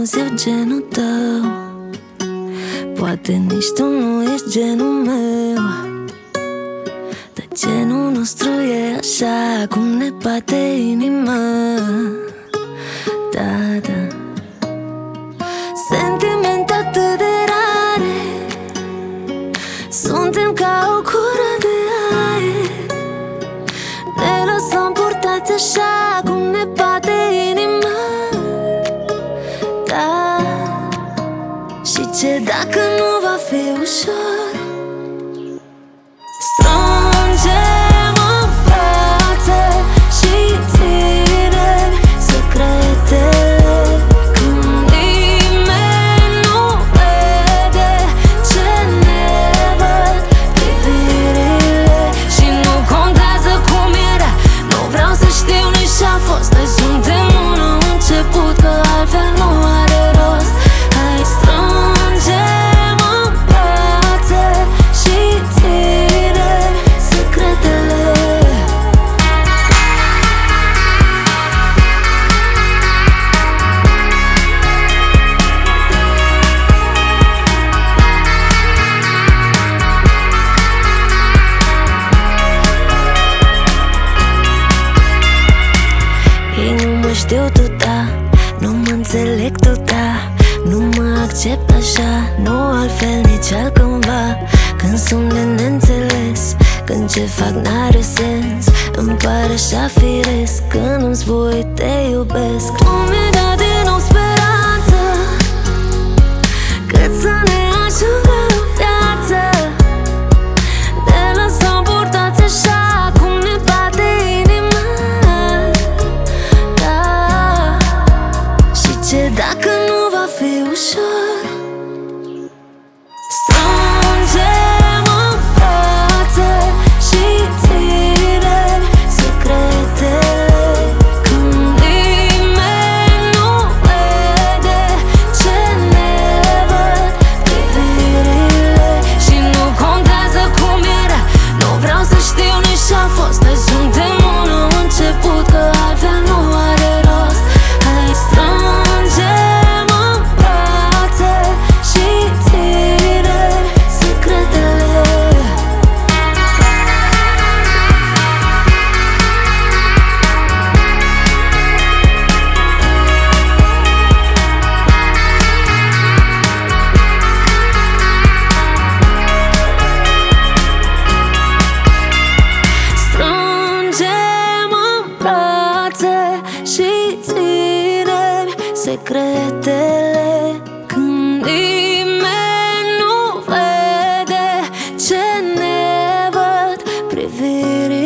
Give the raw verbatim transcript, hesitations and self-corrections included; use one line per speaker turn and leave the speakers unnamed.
eu genul tău. Poate nici tu nu ești genul meu, dar genul nostru e așa cum ne bate inima. Da, da. Sentimente atât de rare, suntem ca o cură de aer. Ne lăsăm purtați așa cum ne bate inima. Da. Și ce dacă nu va fi ușor? Strângem în brațe și ținem secretele când nimeni nu vede ce ne văd privirile. Și nu contează cum era, nu vreau să știu nici ce-a fost. Noi suntem unul început, că altfel nu are rost. Hai, strângem în brațe și ținem secretele. Ei nu mă știu tu, da, nu mă înțeleg tu, da, nu mă accept așa, nu altfel nici altcumva. Când sunt de neînțeles, când ce fac n-are sens, îmi pare așa firesc când îmi spui te iubesc. Tu mi-ai dat din nou speranță, cât să ne ajungă în viață. Ne lăsăm purtați așa cum ne bate inima. Da. Și ce dacă nu va fi ușor? Strângem în brațe și ținem secretele când nimeni nu vede ce ne văd privirile. Și nu contează cum era, nu vreau să știu nici ce-a fost. Noi suntem unul început, că altfel nu are rost. Hai, strângem în brațe și ținem secretele. Strângem în brațe și ținem secretele când nimeni nu vede ce ne văd privirile.